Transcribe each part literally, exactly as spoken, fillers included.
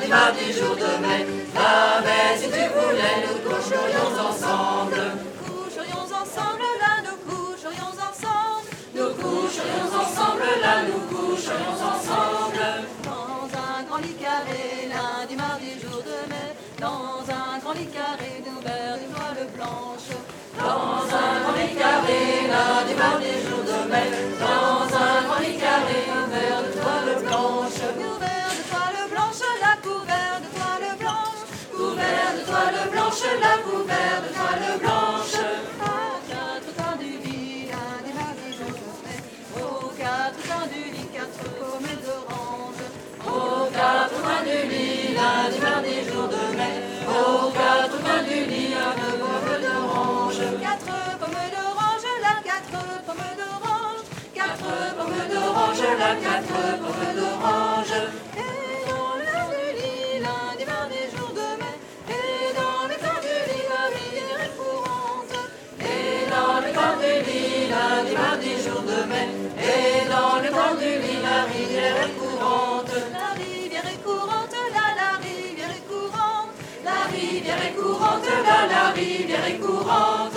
lundi, mardi, jour de mai. Ah, mais si tu voulais, nous coucherions ensemble. Nous coucherions ensemble là, nous coucherions ensemble. Nous coucherions ensemble là, nous coucherions ensemble. Dans un grand lit carré, lundi, mardi, jour de mai. Dans un grand lit carré, couvert de toile blanche. Dans un grand lit carré, lundi, mardi, jour de mai. Dans un grand lit carré, couvert de toile blanche. Couvert de toile blanche, là, couvert de toile blanche. Couvert de toile blanche, là, couvert de toile blanche. À quatre coins du lit, lundi, mardi, jour de mai. Aux quatre coins du lit, quatre pommes d'orange. Aux quatre coins du lit, lundi, mardi, jour de mai. Aux quatre coins du lit, un pomme d'orange. Quatre pommes d'orange, là, quatre pommes d'orange. Quatre pommes d'orange, là, quatre pommes d'orange. Et dans le coin du lit, lundi, mardi, jour de mai. Et dans le coin du lit, la rivière est courante. Et dans le coin du lit, lundi, mardi, jour de mai. Et dans le coin du lit, la rivière est courante. La rivière est courante, là, la rivière est courante. La rivière est courante, là, la rivière est courante.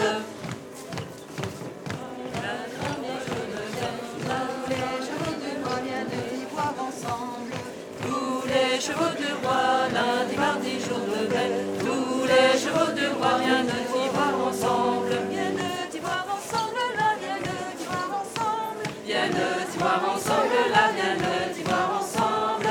Tous les chevaux du roi viennent d'y voir ensemble. Tous les chevaux du roi, lundi, mardi, jour de mai. Tous les chevaux du roi viennent d'y voir ensemble. Viennent d'y voir ensemble, là, viennent d'y voir ensemble. Viennent d'y voir ensemble, là, viennent d'y voir ensemble.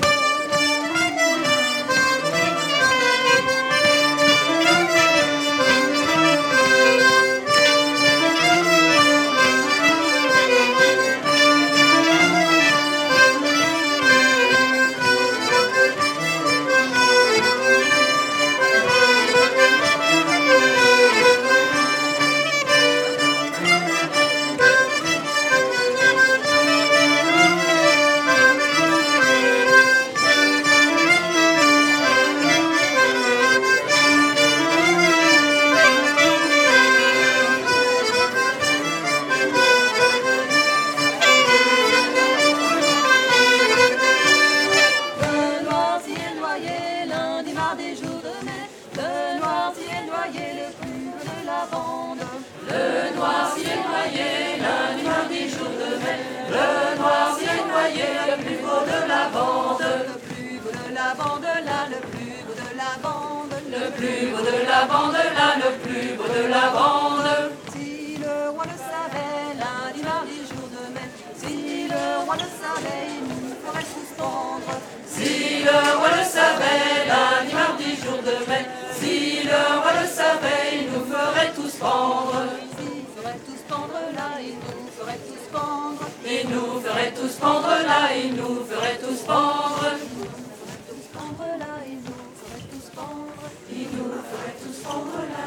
Le noirci est noyé, lundi, mardi, jour de mai. Le noirci est noyé, le plus beau de la bande. Le noirci est noyé, lundi, mardi, jour de mai. Le noirci est noyé, le plus beau de la bande. Le plus beau de la bande, là, le plus beau de la bande. Le plus beau de la bande, là, le plus beau de la bande. Si le roi le savait, lundi, mardi, jour de mai. Si le roi le savait, il nous ferait suspendre. Si le roi le savait, lundi, mardi, jour de mai. Si le roi le savait, il nous ferait tous pendre. Il ferait tous pendre, là, il nous ferait tous pendre. Il nous ferait tous pendre, là, il nous ferait tous pendre. Tous pendre, là, il nous ferait tous pendre. Il nous ferait tous pendre, là.